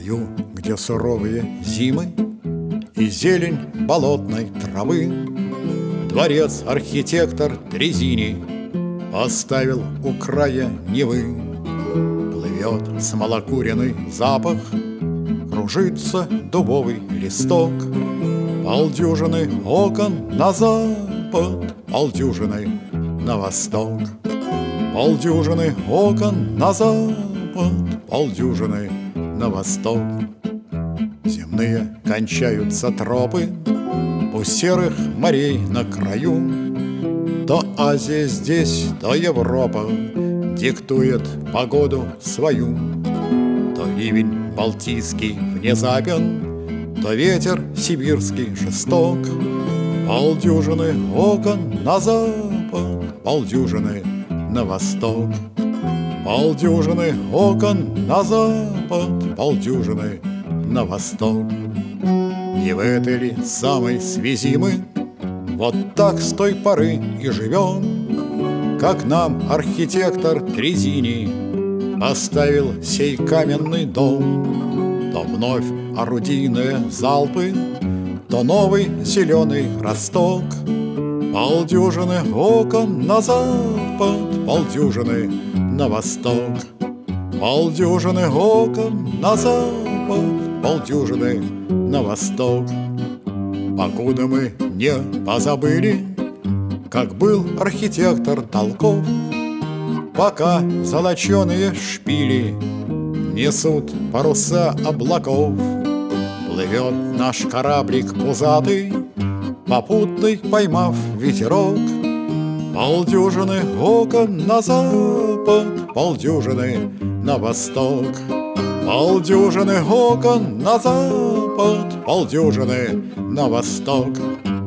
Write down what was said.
краю, где суровые зимы и зелень болотной травы, дворец архитектор Трезини поставил у края Невы. Плывет смолокуренный запах, кружится дубовый листок, полдюжины окон на запад, полдюжины на восток. Полдюжины окон на запад, полдюжины на восток. Земные кончаются тропы у серых морей на краю. То Азия здесь, то Европа диктует погоду свою. То ливень балтийский внезапен, то ветер сибирский жесток. Полдюжины окон на запад, полдюжины на восток. Полдюжины окон на запад, полдюжины на восток. Не в этой ли самой связи мы вот так с той поры и живем, как нам архитектор Трезини поставил сей каменный дом? То вновь орудийные залпы, то новый зеленый росток. Полдюжины окон на запад, полдюжины на восток. Полдюжины окон на запад, полдюжины на восток. Покуда мы не позабыли, как был архитектор Толков, пока золоченые шпили несут паруса облаков, плывет наш кораблик пузатый, попутный поймав ветерок. Полдюжины окон на запад, полдюжины на восток. Полдюжины окон на запад, полдюжины на восток.